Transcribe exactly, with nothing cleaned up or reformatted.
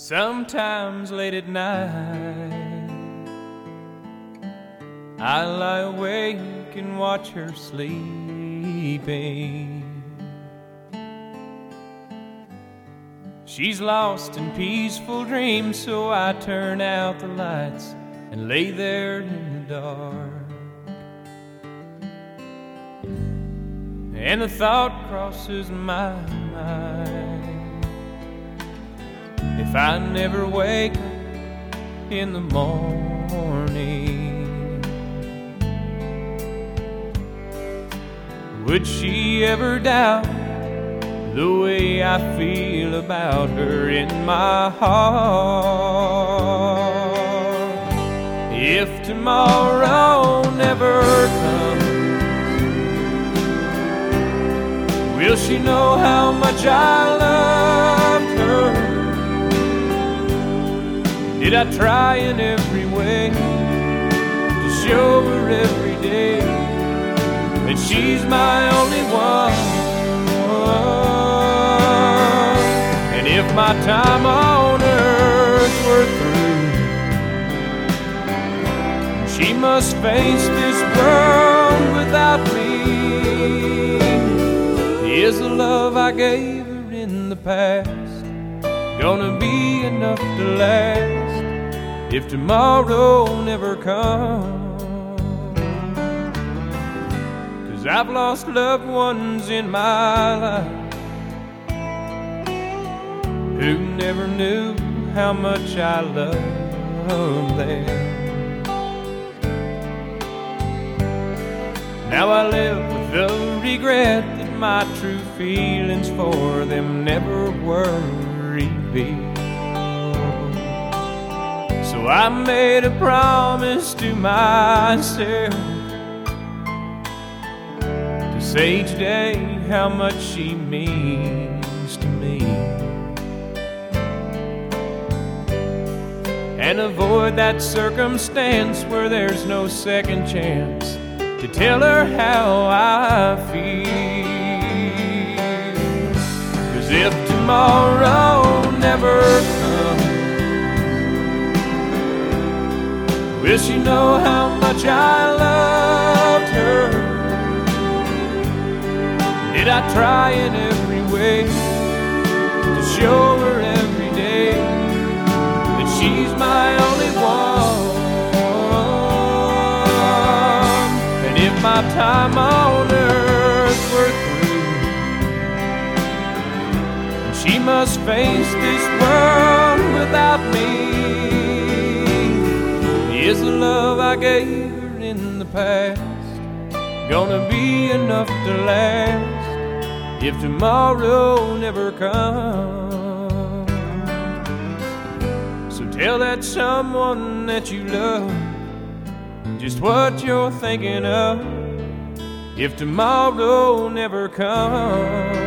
Sometimes late at night I lie awake and watch her sleeping. She's lost in peaceful dreams, so I turn out the lights and lay there in the dark. And the thought crosses my mind, if I never wake up in the morning, would she ever doubt the way I feel about her in my heart? If tomorrow never comes, will she know how much I loved her? Did I try in every way to show her every day that she's my only one? And if my time on earth were through, she must face this world without me, is the love I gave her in the past gonna be enough to last if tomorrow never comes? 'Cause I've lost loved ones in my life who never knew how much I loved them. Now I live with the regret that my true feelings for them never were revealed. So I made a promise to myself to say each day how much she means to me, and avoid that circumstance where there's no second chance to tell her how I feel. 'Cause if tomorrow never comes, will she know how much I loved her? Did I try in every way to show her every day that she's my only one? And if my time on earth were through, she must face this world without me, is the love I gave her in the past gonna be enough to last if tomorrow never comes? So tell that someone that you love just what you're thinking of if tomorrow never comes.